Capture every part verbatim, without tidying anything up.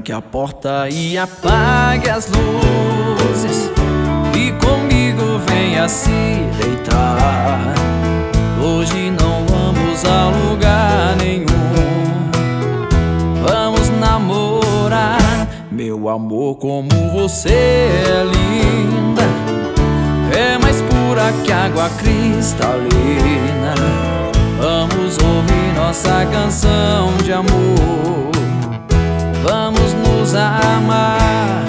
tranque a porta e apague as luzes, e comigo venha se deitar. Hoje não vamos a lugar nenhum, vamos namorar. Meu amor, como você é linda, é mais pura que água cristalina. Vamos ouvir nossa canção de amor, vamos nos amar.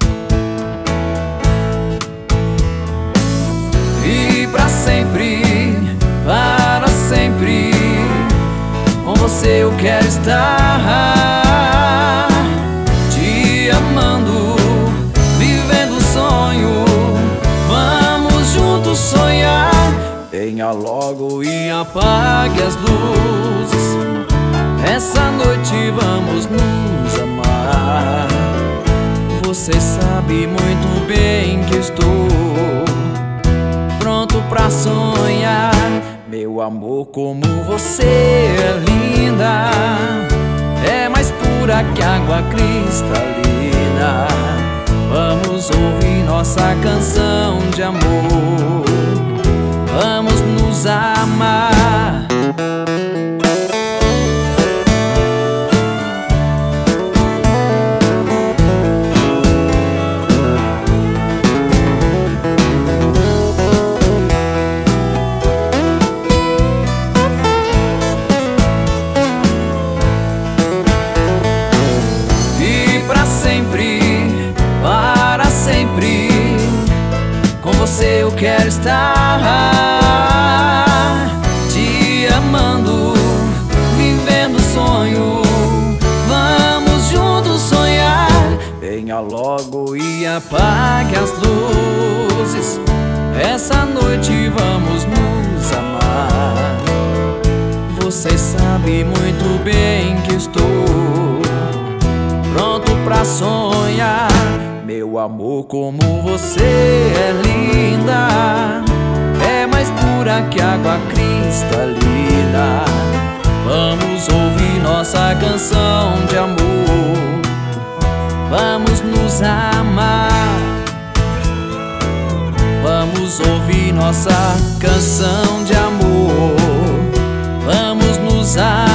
E pra sempre, para sempre, com você eu quero estar, te amando, vivendo o sonho. Vamos juntos sonhar. Venha logo e apague as luzes, essa noite vamos nos amar. Você sabe muito bem que estou pronto pra sonhar. Meu amor, como você é linda, é mais pura que água cristalina. Vamos ouvir nossa canção de amor, vamos nos amar. E pra sempre, para sempre, com você eu quero estar, te amando, vivendo o sonho. Vamos juntos sonhar. Venha logo e apague as luzes, essa noite vamos nos amar. Você sabe muito bem que estou pronto pra sonhar. Meu amor, como você é linda, é mais pura que água cristalina. Vamos ouvir nossa canção de amor, vamos nos amar. Vamos ouvir nossa canção de amor, vamos nos amar.